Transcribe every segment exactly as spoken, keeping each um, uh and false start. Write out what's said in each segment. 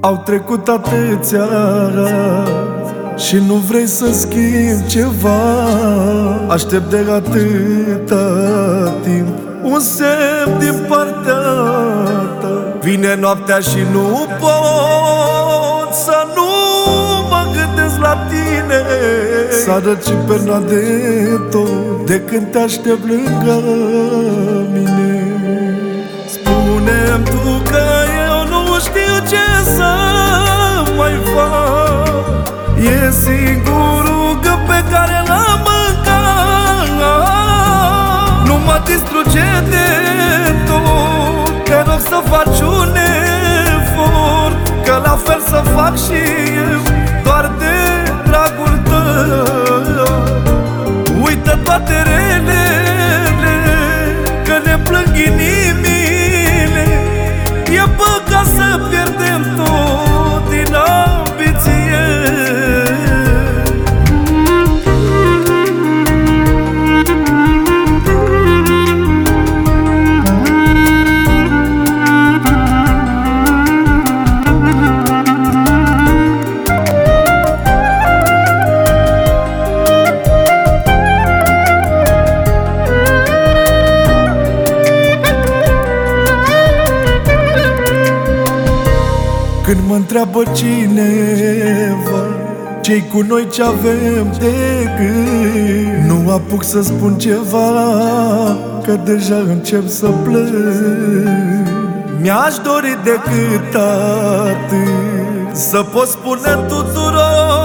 Au trecut atâția și nu vrei să schimbi ceva. Aștept de atâta timp un semn din partea ta. Vine noaptea și nu pot să nu mă gândesc la tine. S-a răcit perna de tot de când te aștept lângă mine. Spune-mi tu că eu nu știu ce să mai fac. E singurul gând pe care l-am mâncat. Nu mă distruge de tot. Te rog să faci un efort, că la fel să fac și eu, doar de dragul tău. Uită toate relele, că ne plâng inimile. E păcat să pierdem tot din ambiție. Când mă întreabă cineva ce-i cu noi, ce avem de gând, nu apuc să spun ceva, că deja încep să plâng. Mi-aș dori decât atât, să pot spune tuturor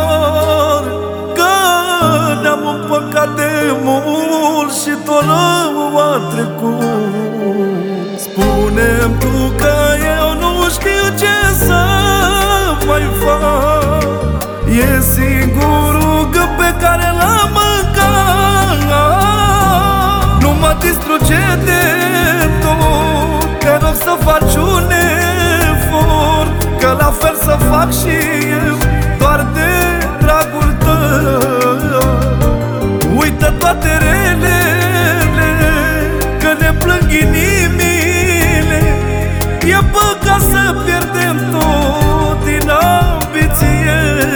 că ne-am împăcat de mult și tot rău a trecut. Spune-mi tu că eu nu știu ce să mai fac. E singurul gând pe care l-am mâncat. Nu mă distruge de tot. Te rog să faci un efort, că la fel să fac și eu, doar de dragul tău. Uită toate relele, că ne plâng inimile. E păcat să pierdem tot din ambiție.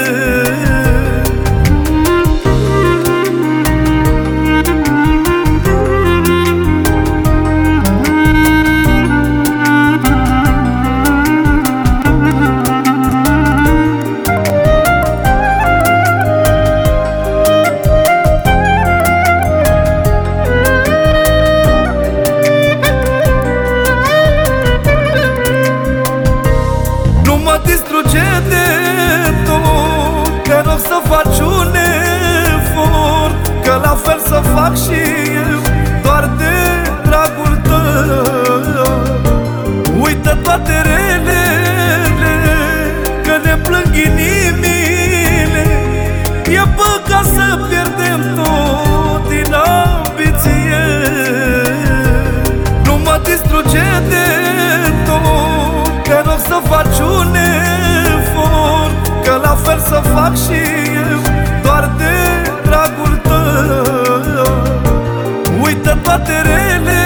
Distruge de tot, te rog să faci un efort, că la fel să fac și eu, doar de dragul tău. Uită toate relele, că ne plâng inimile. E păcat să pierdem tot din ambiție. Nu mă distruge de tot, te rog să faci un efort, că la fel să fac și eu, doar de dragul tău. Uită toate relele,